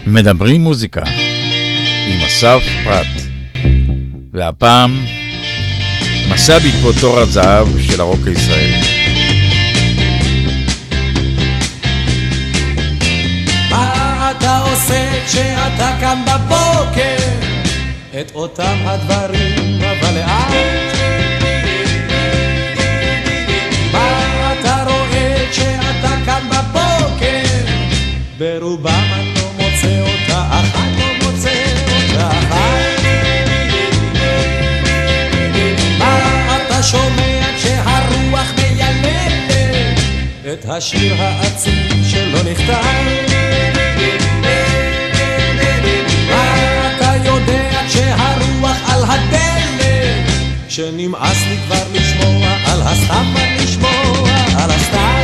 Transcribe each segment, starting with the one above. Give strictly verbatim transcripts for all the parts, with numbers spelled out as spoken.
מדברים מוזיקה עם אסף פרט, והפעם מסע בעקבות תור הזהב של הרוק הישראלי. מה אתה עושה כשאתה קם בבוקר? את אותם הדברים אבל לאט. מה אתה רואה כשאתה קם בבוקר? ברובם אני לא מוצא אותה אחת, לא מוצא אותה אחת. מה אתה שומע כשהרוח מיילדת את השיר העצוב שלא נכתב? מה אתה יודע כשהרוח על הדלת שנמאס לי כבר לשמוע על הסתם, לשמוע על הסתם?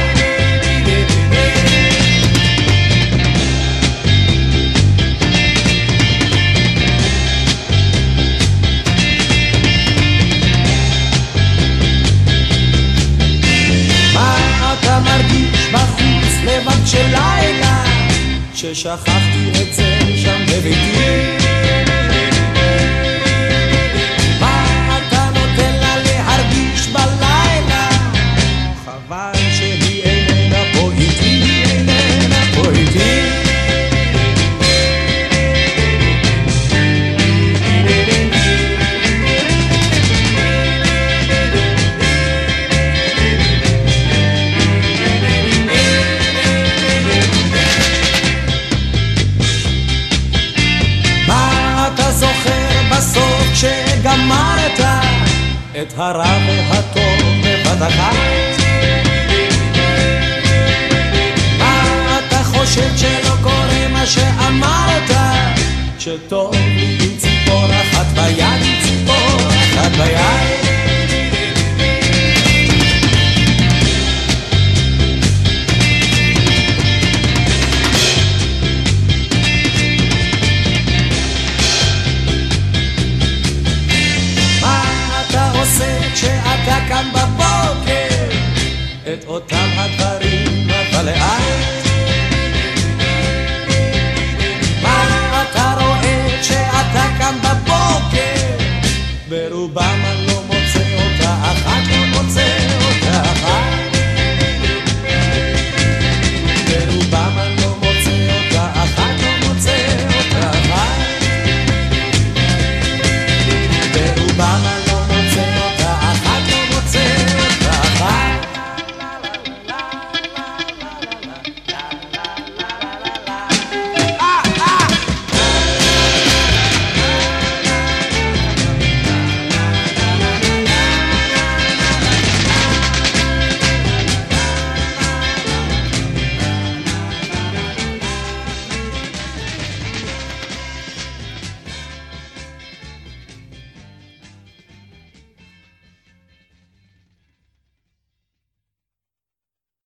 אתה מרגיש בחוץ לבד של לילה ששכחתי את זה שם בביתי? מה אתה נותן לה להרגיש בלילה? חבל שהיא איננה פה איתי, איננה פה איתי. בסוף כשגמרת את הרע והטוב בבת אחת, מה אתה חושב שלא קורה מה שאמרת? שטוב